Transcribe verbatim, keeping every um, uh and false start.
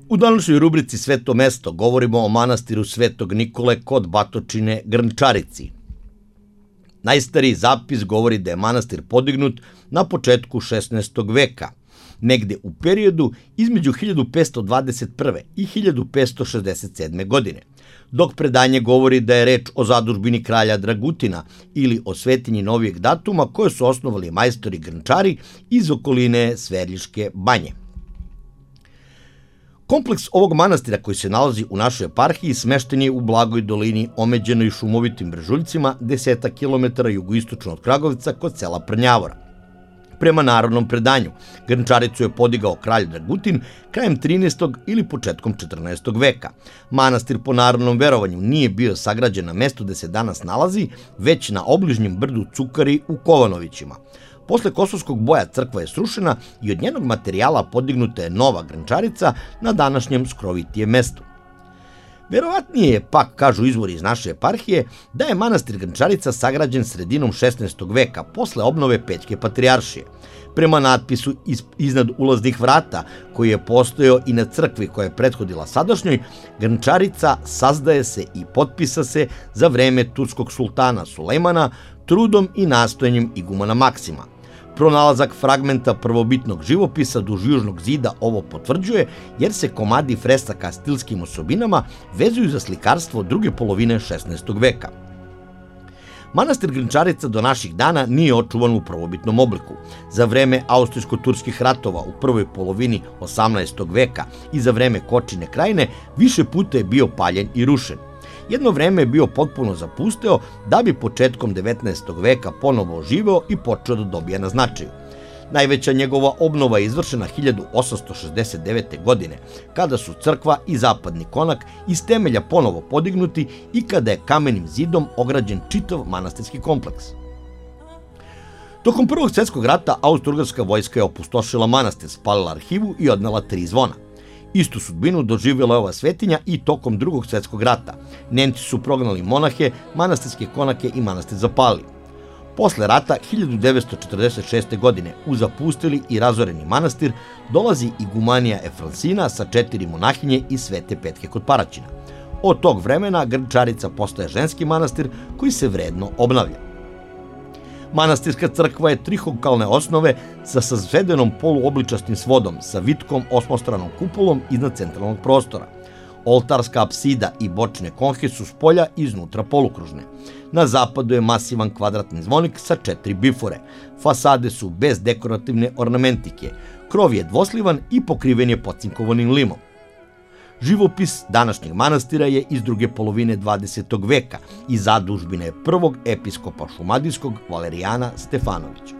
U današnjoj rubrici Sveto mesto govorimo o manastiru Svetog Nikole kod Batočine Grnčarici. Najstariji zapis govori da je manastir podignut na početku šesnaestog veka, negde u periodu između hiljadu petsto dvadeset prve. i hiljadu petsto šezdeset sedme. godine, dok predanje govori da je reč o zadužbini kralja Dragutina ili o svetinji novijeg datuma koje su osnovali majstori Grnčari iz okoline Sverljiške banje. Kompleks ovog manastira koji se nalazi u našoj eparhiji smešten je u blagoj dolini omeđenoj šumovitim brežuljcima desetak kilometara jugoistočno od Kragovca kod sela Prnjavora. Prema narodnom predanju, Grnčaricu je podigao kralj Dragutin krajem trinaestog ili početkom četrnaestog veka. Manastir po narodnom verovanju nije bio sagrađen na mestu gde se danas nalazi, već na obližnjem brdu Cukari u Kovanovićima. Posle kosovskog boja crkva je srušena i od njenog materijala podignuta je nova Grnčarica na današnjem skrovitijem mestu. Verovatnije je, pak kažu izvori iz naše eparhije, da je manastir Grnčarica sagrađen sredinom šesnaestog veka posle obnove Pećke patrijaršije. Prema natpisu iznad ulaznih vrata, koji je postojao i na crkvi koja je prethodila sadašnjoj, Grnčarica sazdaje se i potpisa se za vreme turskog sultana Sulejmana trudom i nastojanjem igumana Maksima. Pronalazak fragmenta prvobitnog živopisa duž južnog zida ovo potvrđuje, jer se komadi fresaka stilskim osobinama vezuju za slikarstvo druge polovine šesnaestog veka. Manastir Grnčarica do naših dana nije očuvan u prvobitnom obliku. Za vreme austrijsko-turskih ratova u prvoj polovini osamnaestog veka i za vreme Kočine krajine više puta je bio paljen i rušen. Jedno vreme je bio potpuno zapusteo, da bi početkom devetnaestog veka ponovo oživeo i počeo da dobija na značaju. Najveća njegova obnova je izvršena hiljadu osamsto šezdeset devete. godine, kada su crkva i zapadni konak iz temelja ponovo podignuti i kada je kamenim zidom ograđen čitav manastirski kompleks. Tokom Prvog svjetskog rata austro-ugarska vojska je opustošila manastir, spalila arhivu i odnela tri zvona. Istu sudbinu doživjela je ova svetinja i tokom Drugog svjetskog rata. Nemci su prognali monahe, manastirske konake i manastir zapalili. Posle rata, hiljadu devetsto četrdeset šeste. godine, u zapustili i razoreni manastir dolazi igumanija Efronsina sa četiri monahinje iz Svete Petke kod Paraćina. Od tog vremena Grnčarica postaje ženski manastir koji se vredno obnavlja. Manastirska crkva je trihokalne osnove sa sazvedenom poluobličastim svodom sa vitkom osmostranom kupolom iznad centralnog prostora. Oltarska apsida i bočne konhe su s polja i iznutra polukružne. Na zapadu je masivan kvadratni zvonik sa četiri bifore. Fasade su bez dekorativne ornamentike. Krov je dvoslivan i pokriven je pocinkovanim limom. Živopis današnjeg manastira je iz druge polovine dvadesetog veka i zadužbine prvog episkopa šumadijskog Valerijana Stefanovića.